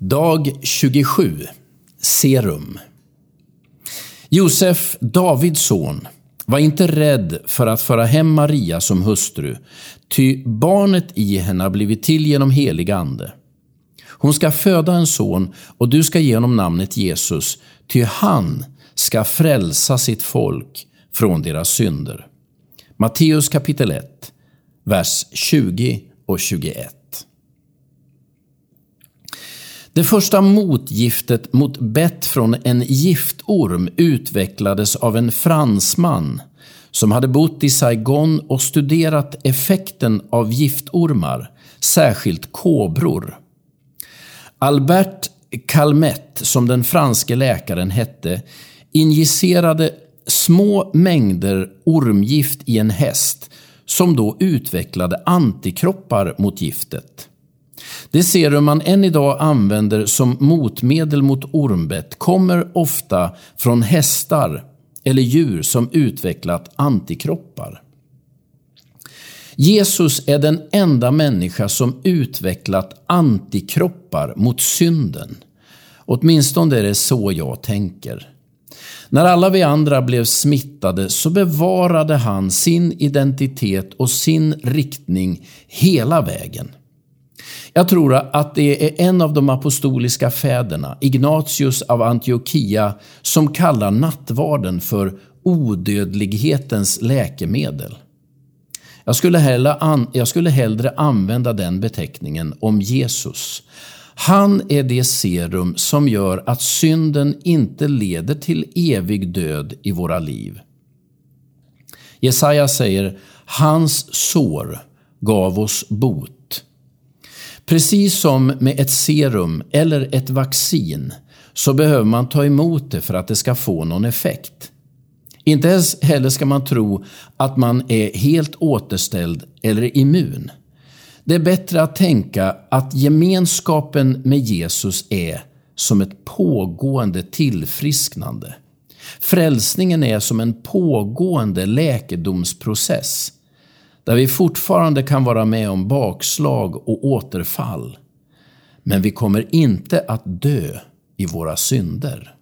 Dag 27. Serum. Josef, Davids son, var inte rädd för att föra hem Maria som hustru, ty barnet i henne har blivit till genom helig ande. Hon ska föda en son och du ska ge honom namnet Jesus, ty han ska frälsa sitt folk från deras synder. Matteus kapitel 1, vers 20 och 21. Det första motgiftet mot bett från en giftorm utvecklades av en fransman som hade bott i Saigon och studerat effekten av giftormar, särskilt kobror. Albert Calmet, som den franske läkaren hette, injicerade små mängder ormgift i en häst som då utvecklade antikroppar mot giftet. Det serum man än idag använder som motmedel mot ormbett kommer ofta från hästar eller djur som utvecklat antikroppar. Jesus är den enda människa som utvecklat antikroppar mot synden. Åtminstone är det så jag tänker. När alla vi andra blev smittade så bevarade han sin identitet och sin riktning hela vägen. Jag tror att det är en av de apostoliska fäderna, Ignatius av Antiochia, som kallar nattvarden för odödlighetens läkemedel. Jag skulle hellre använda den beteckningen om Jesus. Han är det serum som gör att synden inte leder till evig död i våra liv. Jesaja säger, hans sår gav oss bot. Precis som med ett serum eller ett vaccin så behöver man ta emot det för att det ska få någon effekt. Inte heller ska man tro att man är helt återställd eller immun. Det är bättre att tänka att gemenskapen med Jesus är som ett pågående tillfrisknande. Frälsningen är som en pågående läkedomsprocess där vi fortfarande kan vara med om bakslag och återfall. Men vi kommer inte att dö i våra synder.